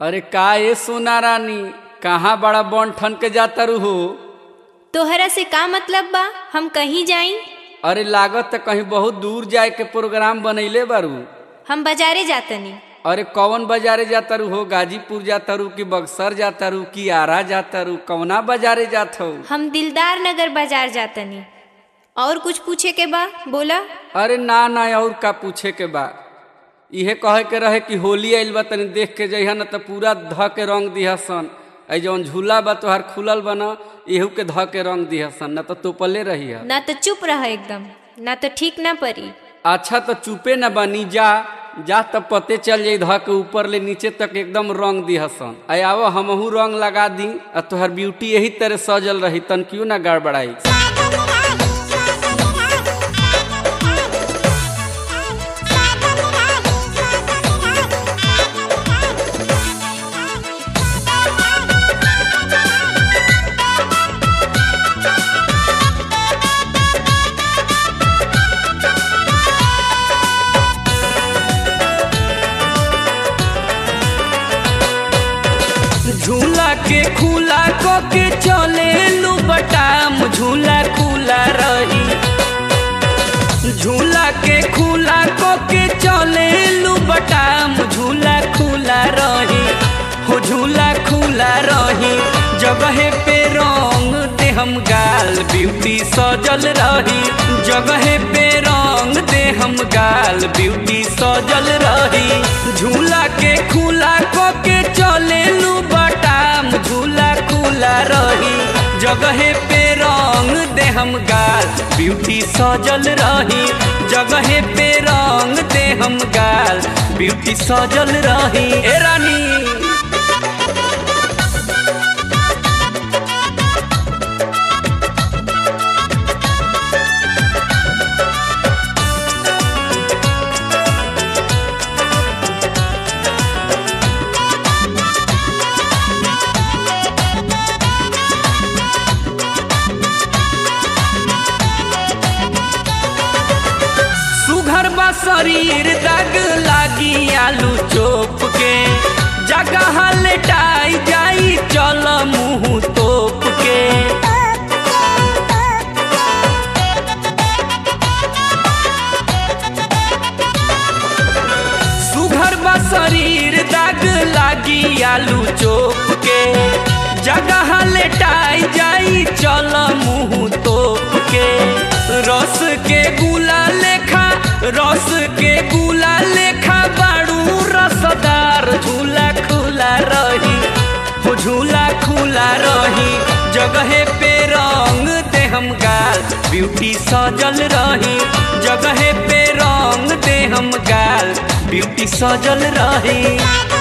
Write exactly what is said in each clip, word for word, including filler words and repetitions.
अरे का ये सोना रानी, कहाँ बड़ा बन ठन के जाता रू हो? तोहरा से का मतलब बा? हम कहीं जाई? अरे लागत त कहीं बहुत दूर जाए के प्रोग्राम बनैले बारू। हम बाजारे जातनी। अरे कौन बाजारे जाता रू हो? गाजीपुर जाता रू कि बक्सर जाता रू कि आरा जाता रू? कौना बाजारे जात हो? हम दिलदार नगर बाजार जातनी। और कुछ पूछे के बा? बोला। अरे ना ना, और का पूछे के बा? इहे कहे के रहे कि होली आइल बा, तनी देख के जइहा न त पूरा ध के रंग दिहसन। ऐ जौन झूला बा तोहार खुलल बा न, एहू के ध के रंग दिहसन, न त तोपले रही है। ना तो चुप रह एकदम, ना तो ठीक ना परी। अच्छा तो चुपे न बनी, जा जा तब पते चल जाई ध के ऊपर ले नीचे तक एकदम रंग दिहसन। ऐ आवो हमहू रंग लगा दी, आ तोहार ब्यूटी यही तरह सजल रही, तन क्यों ना गड़बड़ाई। झूला के खुला को के चले लू बटाम, झूला खुला रही। झूला के खुला को के चले लू बटाम, झूला खुला रही। हो झूला खुला रही, जगह पे रंग दे हम गाल, ब्यूटी सजल रही। जगह पे रंग दे हम गाल, ब्यूटी सजल रही। झूला के खुला को के चले लू बटाम, झूला खुला रही। जगह पे रंग दे हम गाल, ब्यूटी सजल रही। जगह पे रंग दे हम गाल, ब्यूटी सजल रही। ए रानी शरीर दाग लागी आलू चोप के, जगह लेटाई जाई चल मुँह तोप के। सुघर बा शरीर दाग लागी आलू चोप के, जगह लेटाई जाई चल मुँह तोप के। रस के गुला लेखा रस के गुला लेखा बाड़ू रसदार, झूला खुला रही। हो झूला खुला रही, जगह पे रंग दे हम गाल, ब्यूटी सजल रही। जगह पे रंग दे हम गाल, ब्यूटी सजल रही।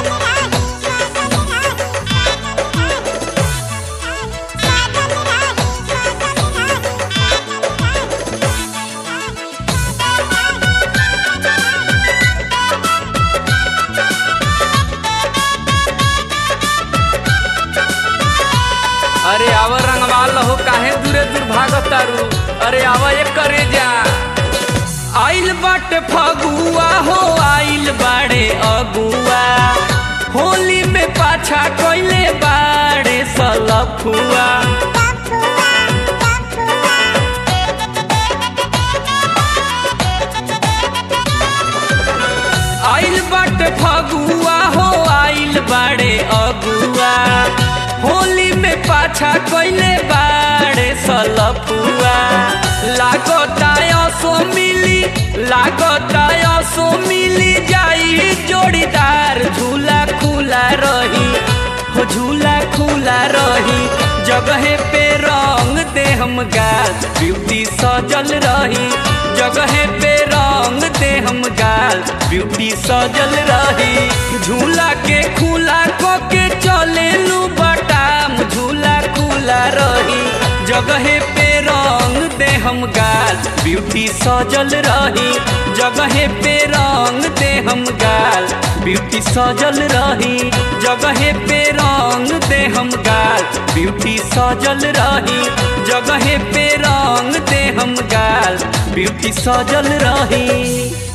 अरे आवा रंगवाल हो, काहे दूरे दूर भागतारू? अरे आवा एक करे जा। आइल बाटे फगुआ हो, आइल बाड़े अगुआ, होली में पाछा कइले बाड़े सलफुआ। आइल बाटे फगुआ हो, आइल बाड़े अगुआ, होली में पाछा कइले बाड़े सलफुआ। लागता असो मिली, लागता असो मिली जाई जोड़ीदार, झूला खुला रही। हो झूला खुला रही, जगह पे रंग दे हम गाल, ब्यूटी सजल रही। जगह पे रंग दे हम गाल, ब्यूटी सजल रही। झूला के खुला को के चले लू बटाम, झूला खुला रही। जगह पे रंग दे हम गाल, ब्यूटी सजल रही। जगह पे रंग दे हम गाल, ब्यूटी सजल रही। जगह पे रंग दे हम गाल, ब्यूटी सजल रही। जगह पे रंग दे हम गाल, ब्यूटी सजल रही।